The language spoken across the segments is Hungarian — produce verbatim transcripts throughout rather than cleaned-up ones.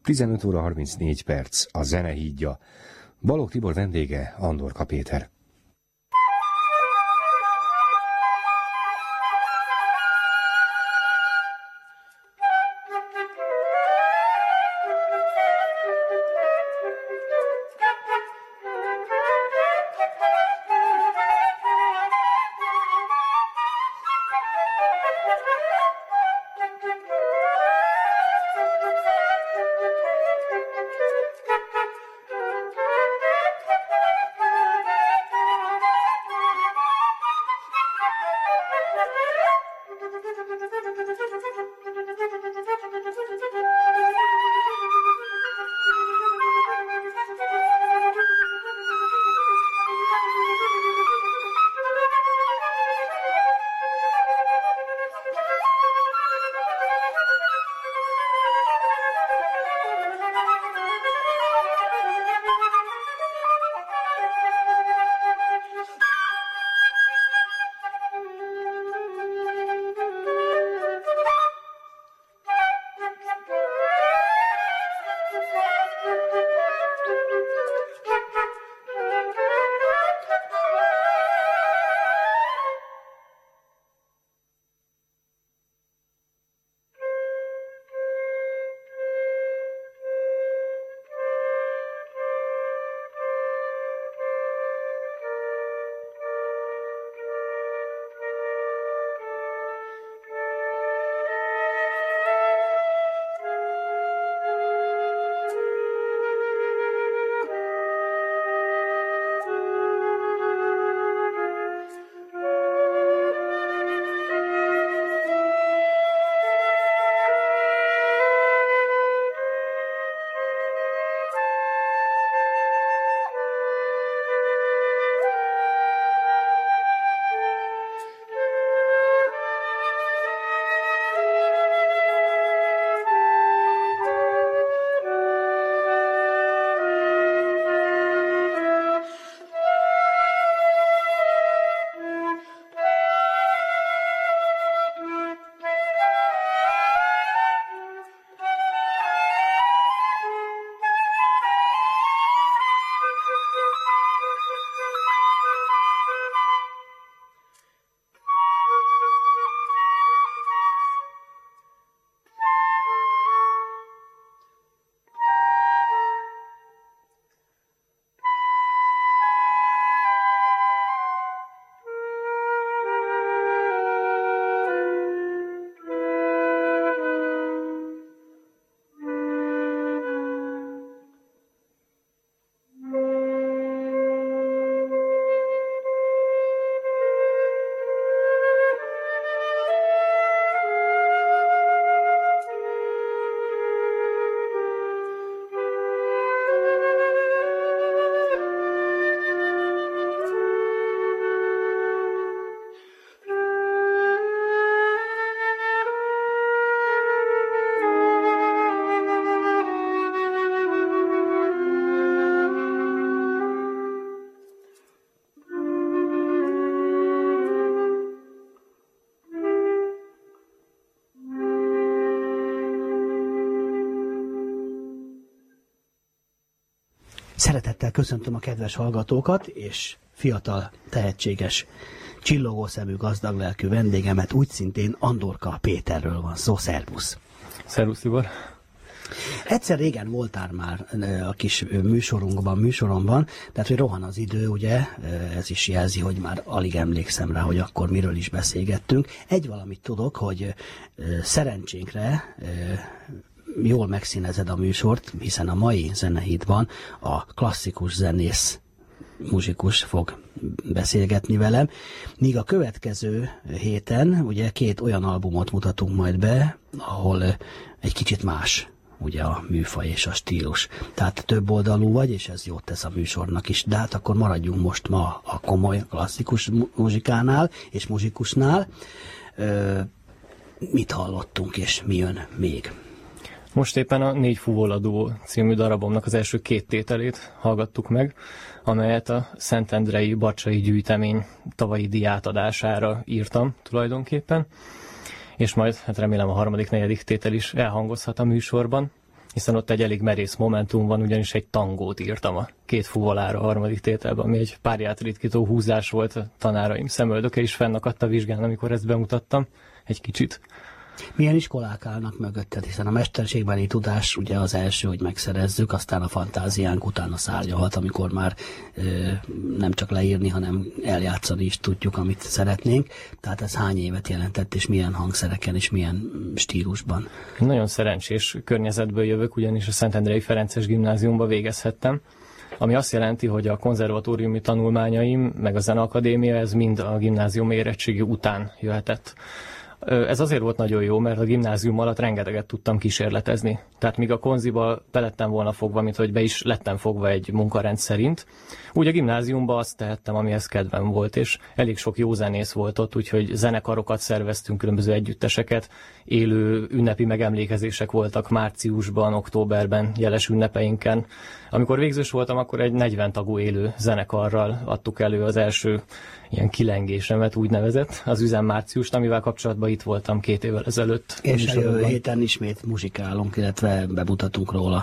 tizenöt óra harmincnégy perc, a Zenehídja. Balogh Tibor vendége, Andorka Péter. Szeretettel köszöntöm a kedves hallgatókat, és fiatal, tehetséges, csillogó szemű, gazdag lelkű vendégemet, úgy szintén Andorka Péterről van szó. Szervusz! Szervusz, Tibor! Egyszer régen voltál már a kis műsorunkban, műsoromban, tehát hogy rohan az idő, ugye, ez is jelzi, hogy már alig emlékszem rá, hogy akkor miről is beszélgettünk. Egy valamit tudok, hogy szerencsénkre jól megszínezed a műsort, hiszen a mai Zenehídban a klasszikus zenész, muzsikus fog beszélgetni velem, míg a következő héten ugye két olyan albumot mutatunk majd be, ahol egy kicsit más ugye a műfaj és a stílus. Tehát több oldalú vagy, és ez jót tesz a műsornak is. De hát akkor maradjunk most ma a komoly klasszikus muzsikánál és muzsikusnál. Ö, mit hallottunk, és mi jön még? Most éppen a Négy Fuvoladó című darabomnak az első két tételét hallgattuk meg, amelyet a Szentendrei Bacsai gyűjtemény tavalyi díjátadására írtam tulajdonképpen, és majd hát remélem a harmadik, negyedik tétel is elhangozhat a műsorban. hiszen ott egy elég merész momentum van, ugyanis egy tangót írtam a két fuvolára a harmadik tételben, ami egy párját ritkító húzás volt, a tanáraim szemöldöke is fennakadt a vizsgán, amikor ezt bemutattam egy kicsit. Milyen iskolák állnak mögötted, hiszen a mesterségbeli tudás ugye az első, hogy megszerezzük, aztán a fantáziánk utána szárnyalhat, amikor már ö, nem csak leírni, hanem eljátszani is tudjuk, amit szeretnénk. Tehát ez hány évet jelentett, és milyen hangszereken, és milyen stílusban? Nagyon szerencsés környezetből jövök, ugyanis a Szentendrei Ferences Gimnáziumba végezhettem, ami azt jelenti, hogy a konzervatóriumi tanulmányaim, meg a Zeneakadémia, ez mind a gimnázium érettségi után jöhetett. Ez azért volt nagyon jó, mert a gimnázium alatt rengeteget tudtam kísérletezni. Tehát míg a konziba belettem volna fogva, mint hogy be is lettem fogva egy munkarend szerint, úgy a gimnáziumban azt tehettem, amihez kedvem volt, és elég sok jó zenész volt ott, úgyhogy zenekarokat szerveztünk, különböző együtteseket, élő ünnepi megemlékezések voltak márciusban, októberben, jeles ünnepeinken. Amikor végzős voltam, akkor egy negyven tagú élő zenekarral adtuk elő az első ilyen kilengésemet, úgynevezett, az Üzem Márciust, amivel kapcsolatban itt voltam két évvel ezelőtt. És a jövő héten ismét muzsikálunk, illetve bemutatunk róla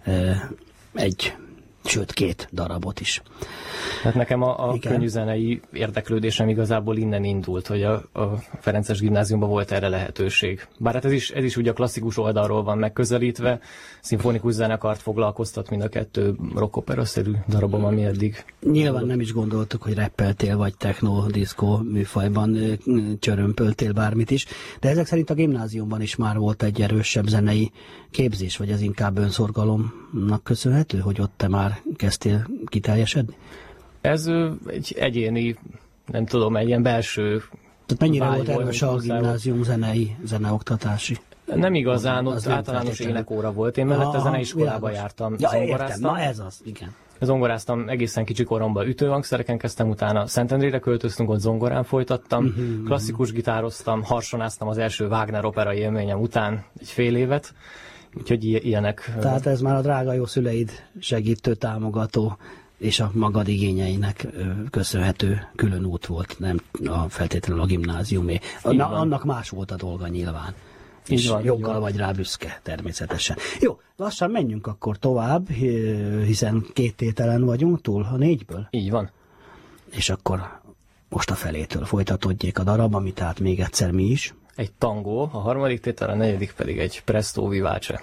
egy, sőt két darabot is. Hát nekem a, a könnyűzenei érdeklődésem igazából innen indult, hogy a, a Ferences Gimnáziumban volt erre lehetőség. Bár hát ez is, ez is ugye a klasszikus oldalról van megközelítve, szimfonikus zenekart foglalkoztat mind a kettő rockopera-szerű darabom, ami eddig. Nyilván nem is gondoltuk, hogy rappeltél, vagy techno, diszkó műfajban csörömpöltél bármit is, de ezek szerint a gimnáziumban is már volt egy erősebb zenei képzés, vagy ez inkább önszorgalomnak köszönhető, hogy ott te már kezdtél kiteljesedni? Ez egy egyéni, nem tudom, egy ilyen belső... Tehát mennyire volt erős a gimnázium zenei, zeneoktatási? Nem igazán, ott általános énekóra volt. Én mellette a zeneiskolába világos. jártam. Ja, értem, na ez az, igen. Zongoráztam egészen kicsi koromban, ütőhangszereken kezdtem, utána Szentendrére költöztünk, ott zongorán folytattam, uh-huh, klasszikus gitároztam, harsonáztam az első Wagner opera élményem után egy fél évet, úgyhogy ilyenek. Tehát ez már a drága jó szüleid segítő, támogató és a magad igényeinek köszönhető külön út volt, nem a feltétlenül a gimnáziumé. Na, annak más volt a dolga nyilván. És van, joggal vagy rá büszke, természetesen. Jó, lassan menjünk akkor tovább, hiszen két tételen vagyunk túl a négyből. Így van. És akkor most a felétől folytatódjék a darab, ami tehát még egyszer mi is. Egy tangó, a harmadik tétel, a negyedik pedig egy presto vivace.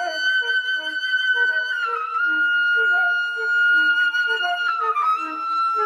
Thank you.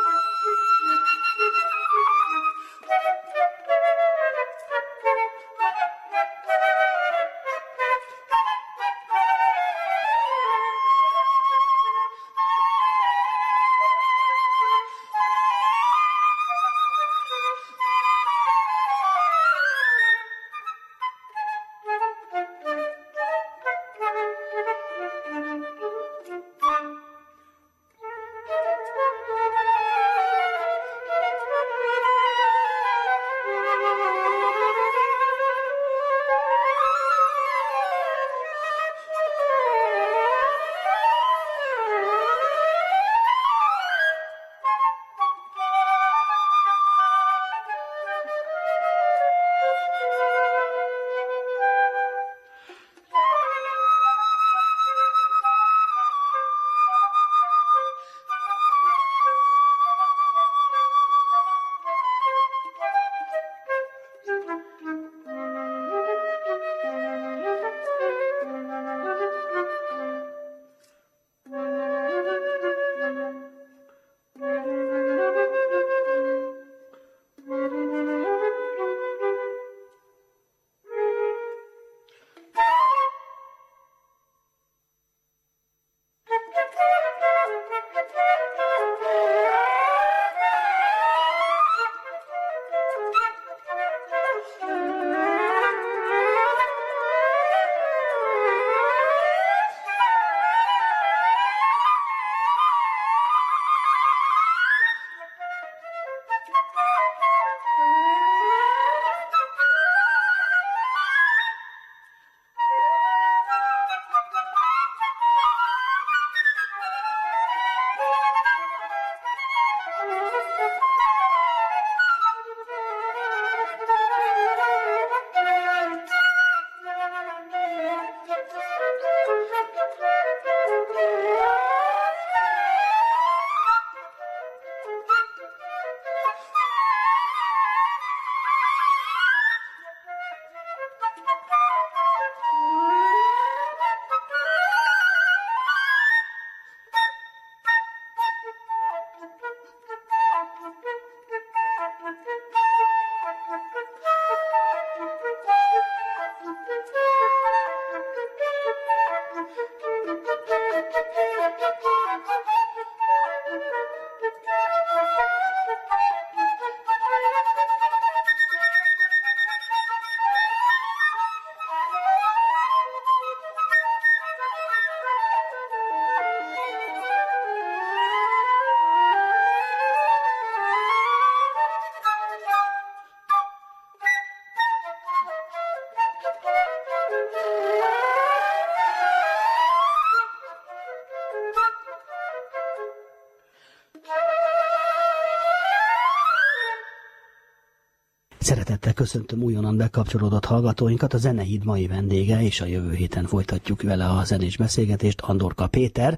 Szeretettel köszöntöm újonnan bekapcsolódott hallgatóinkat, a Zenehíd mai vendége, és a jövő héten folytatjuk vele a zenés beszélgetést, Andorka Péter.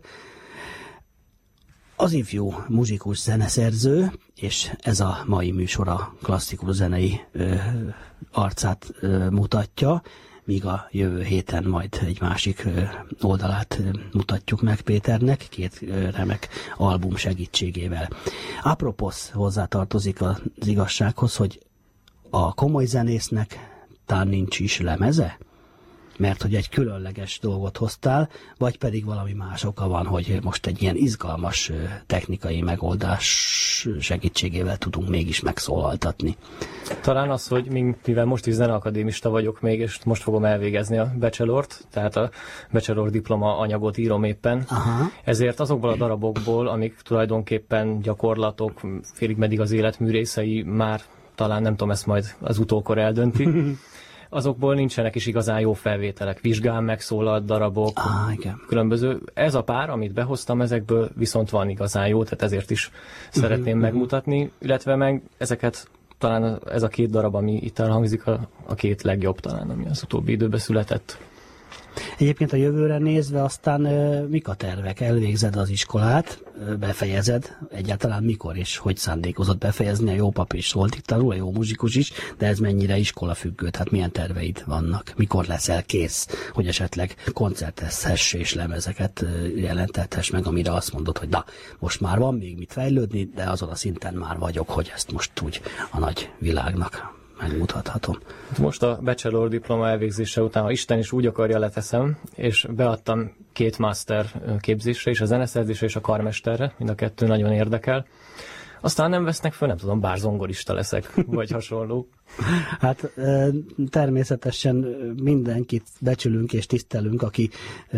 Az ifjú muzsikus zeneszerző, és ez a mai műsor a klasszikus zenei ö, arcát ö, mutatja, míg a jövő héten majd egy másik ö, oldalát ö, mutatjuk meg Péternek, két ö, remek album segítségével. Apropos hozzátartozik az igazsághoz, hogy a komoly zenésznek tán nincs is lemeze? Mert hogy egy különleges dolgot hoztál, vagy pedig valami más oka van, hogy most egy ilyen izgalmas technikai megoldás segítségével tudunk mégis megszólaltatni. Talán az, hogy mivel most is zeneakadémista vagyok még, és most fogom elvégezni a bachelort, tehát a bachelor diploma anyagot írom éppen. Aha. Ezért azokból a darabokból, amik tulajdonképpen gyakorlatok, félig meddig az életmű részei, már talán nem tudom, ezt majd az utókor eldönti, azokból nincsenek is igazán jó felvételek, vizsgán megszólalt darabok, ah, igen. különböző. Ez a pár, amit behoztam, ezekből viszont van igazán jó, tehát ezért is szeretném uh-huh, megmutatni, illetve meg ezeket talán ez a két darab, ami itt elhangzik, a, a két legjobb talán, ami az utóbbi időben született. Egyébként a jövőre nézve aztán mik a tervek? Elvégzed az iskolát, befejezed, egyáltalán mikor és hogy szándékozott befejezni? A jó pap is volt itt tanul, a jó muzsikus is, de ez mennyire iskola függő, tehát milyen terveid vannak? Mikor leszel kész, hogy esetleg koncertezhess és lemezeket jelentethess meg, amire azt mondod, hogy na, most már van még mit fejlődni, de azon a szinten már vagyok, hogy ezt most úgy a nagy világnak megmutathatom. Most a bachelor diploma elvégzése után, ha Isten is úgy akarja, leteszem, és beadtam két master képzésre, és a zeneszerzésre és a karmesterre, mind a kettő nagyon érdekel. Aztán nem vesznek föl, nem tudom, bár zongorista leszek, vagy hasonló. Hát természetesen mindenkit becsülünk és tisztelünk, aki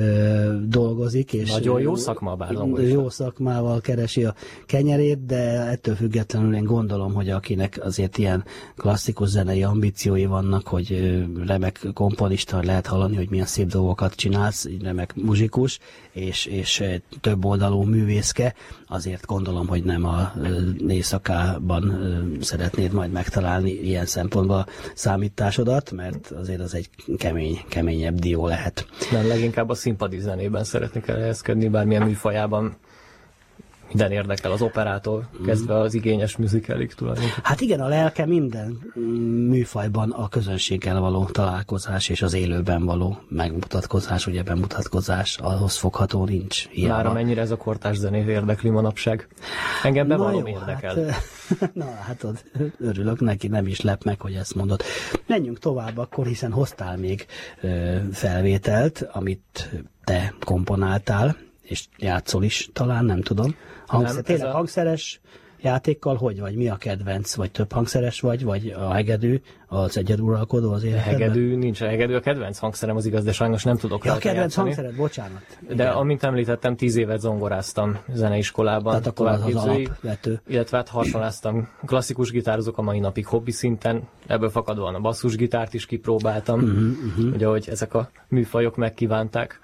dolgozik. És nagyon jó szakma a bár zongorista. Jó szakmával keresi a kenyerét, de ettől függetlenül én gondolom, hogy akinek azért ilyen klasszikus zenei ambíciói vannak, hogy remek komponista, lehet hallani, hogy milyen szép dolgokat csinálsz, remek muzsikus, és, és több oldalú művészke, azért gondolom, hogy nem a éjszakában szeretnéd majd megtalálni ilyen szempontból a számításodat, mert azért az egy kemény, keményebb dió lehet. Nem, leginkább a színpadi zenében szeretnék elhelyezkedni, bármilyen műfajában. Minden érdekel, az operától kezdve az igényes musicalik tulajdonképpen. Hát igen, a lelke minden műfajban a közönséggel való találkozás és az élőben való megmutatkozás, ugye bemutatkozás, ahhoz fogható nincs. Hiába. Már amennyire ez a kortárs zenét érdekli manapság. Engem bevallom érdekel. Hát, na hát örülök neki, nem is lep meg, hogy ezt mondod. Menjünk tovább akkor, hiszen hoztál még ö, felvételt, amit te komponáltál, és játszol is talán, nem tudom. Hangszer, nem, tényleg a... hangszeres játékkal hogy vagy? Mi a kedvenc? Vagy több hangszeres vagy? Vagy a hegedű az egyeduralkodó az életedben? Hegedű nincs. A hegedű a kedvenc hangszerem, az igaz, de sajnos nem tudok ja, rá a kedvenc játszani. hangszered, bocsánat. Igen. De amint említettem, tíz évet zongoráztam zeneiskolában. Tehát akkor az az alapvető. Illetve hát hasonláztam. Klasszikus gitározok a mai napig hobbi szinten. Ebből fakadóan a basszusgitárt is kipróbáltam. Uh-huh, uh-huh. Ugye, hogy ezek a műfajok megkívánták.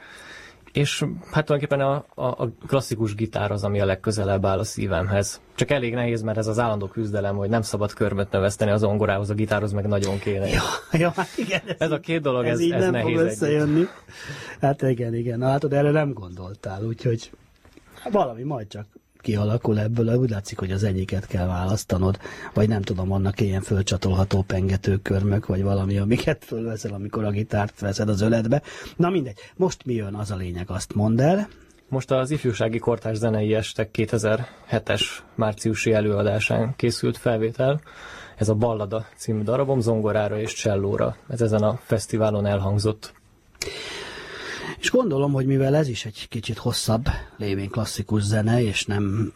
És hát tulajdonképpen a, a, a klasszikus gitár az, ami a legközelebb áll a szívemhez. Csak elég nehéz, mert ez az állandó küzdelem, hogy nem szabad körmöt növeszteni a zongorához, a gitárhoz meg nagyon kéne. Ja, ja, hát igen, ez, ez a két dolog, ez, ez, ez nem nehéz fog összejönni. Együtt. Hát igen, igen. Na hát erre nem gondoltál, úgyhogy valami majd csak kialakul ebből, úgy látszik, hogy az egyiket kell választanod, vagy nem tudom, annak ilyen fölcsatolható pengető körmök, vagy valami, amiket fölveszel, amikor a gitárt veszed az öletbe. Na mindegy, most mi jön, az a lényeg, azt mondd el. Most az ifjúsági kortárs zenei estek kétezer-hetes márciusi előadásán készült felvétel. Ez a Ballada című darabom zongorára és csellóra. Ez ezen a fesztiválon elhangzott. És gondolom, hogy mivel ez is egy kicsit hosszabb, lévén klasszikus zene, és nem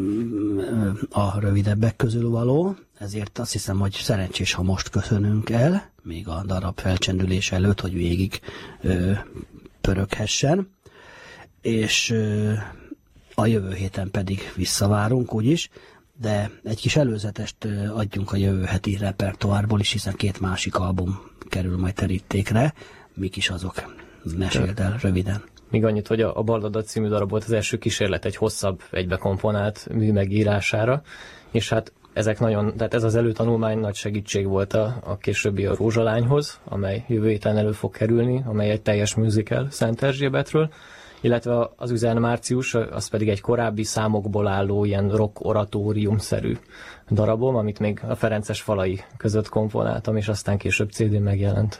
a rövidebbek közül való, ezért azt hiszem, hogy szerencsés, ha most köszönünk el, még a darab felcsendülés előtt, hogy végig ö, pöröghessen, és ö, a jövő héten pedig visszavárunk úgyis, de egy kis előzetest adjunk a jövő heti repertoárból is, hiszen két másik album kerül majd terítékre. Mik is azok? Meséld el röviden. Még annyit, hogy a Ballada című darab volt az első kísérlet egy hosszabb, egybekomponált mű megírására, és hát ezek nagyon, tehát ez az előtanulmány nagy segítség volt a, a későbbi a Rózsalányhoz, amely jövő héten elő fog kerülni, amely egy teljes musical Szent Erzsébetről, illetve az Üzen Március, az pedig egy korábbi számokból álló ilyen rock oratórium-szerű darabom, amit még a Ferences falai között komponáltam, és aztán később cé dén megjelent.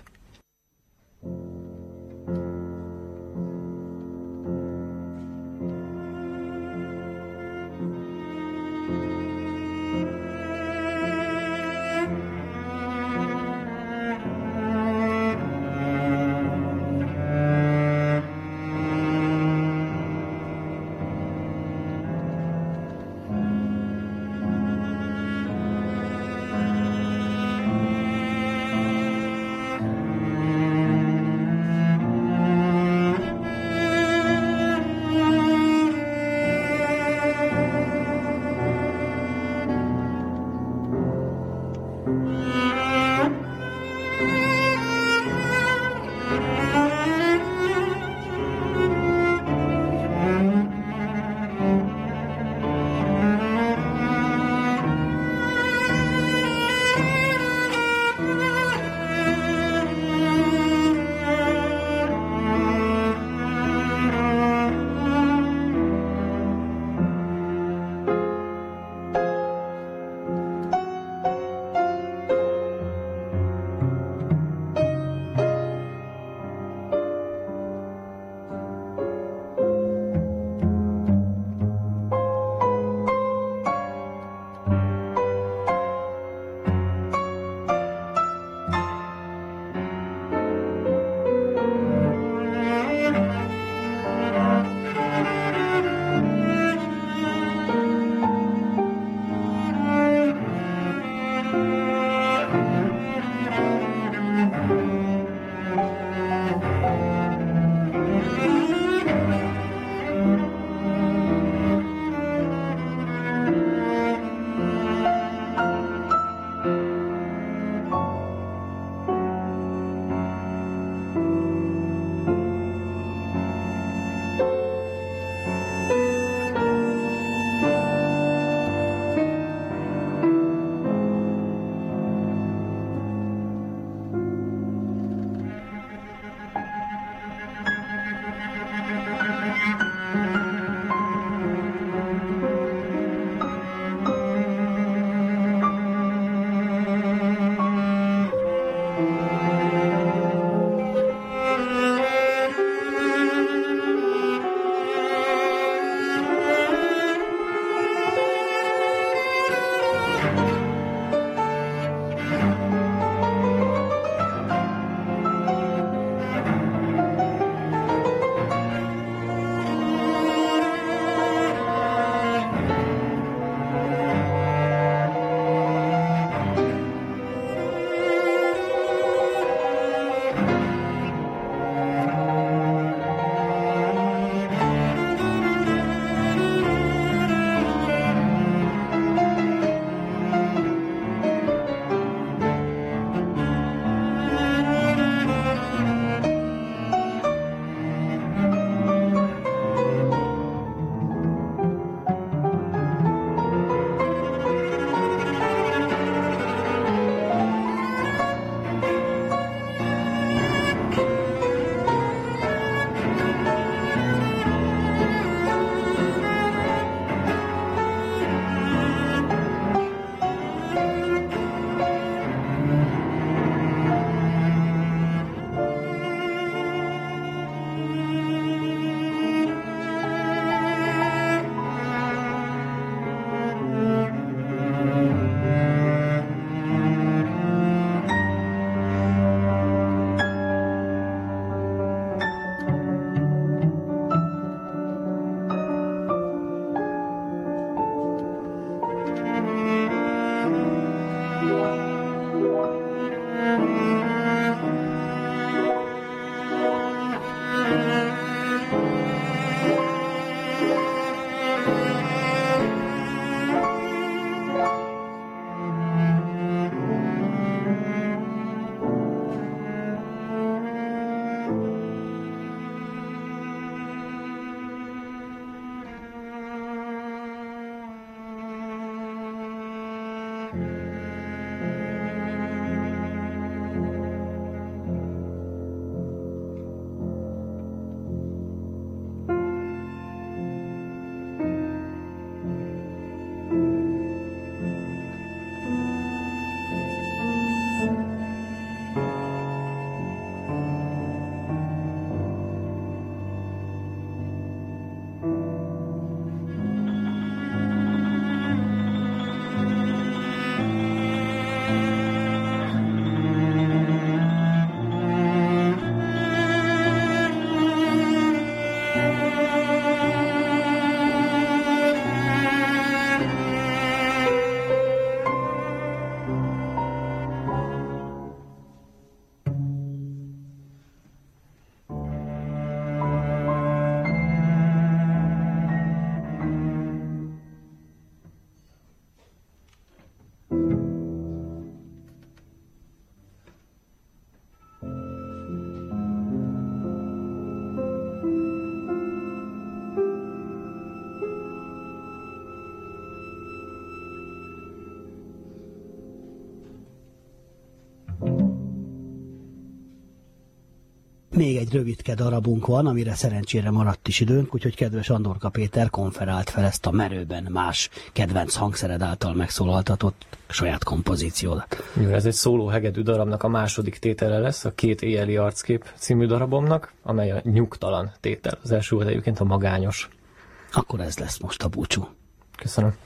Még egy rövidke darabunk van, amire szerencsére maradt is időnk, úgyhogy kedves Andorka Péter konferált fel ezt a merőben más kedvenc hangszered által megszólaltatott saját kompozíciót. Jó, ez egy szóló hegedű darabnak a második tétele lesz, a Két éjjeli arckép című darabomnak, amely a nyugtalan tétel. Az első volt egyébként a magányos. Akkor ez lesz most a búcsú. Köszönöm.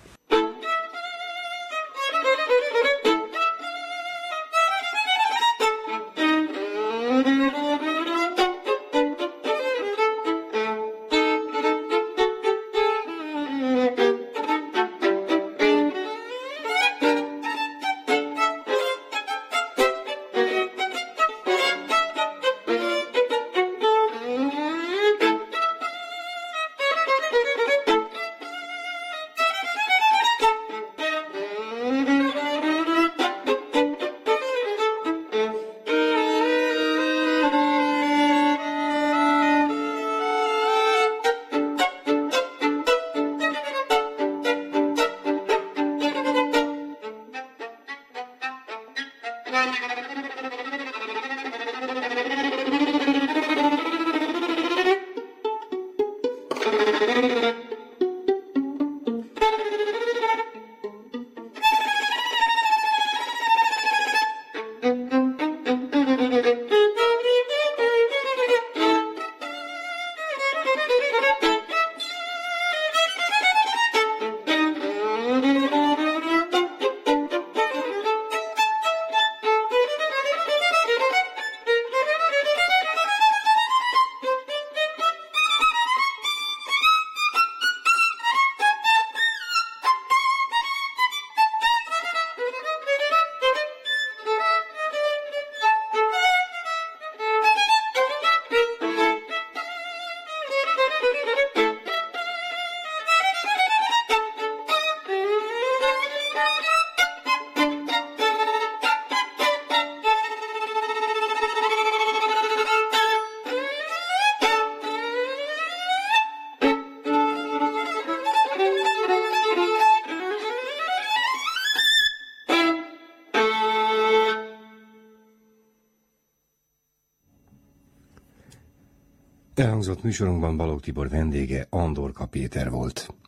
Elhangzott műsorunkban Balogh Tibor vendége Andorka Péter volt.